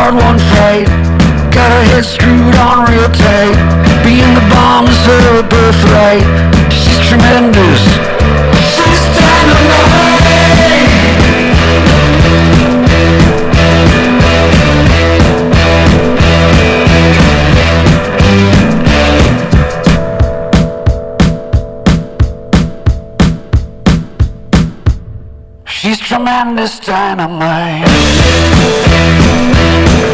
hard-won fate. Got her head screwed on real tight. Being the bomb is her birthright. She's tremendous. She's dynamite. She's tremendous dynamite.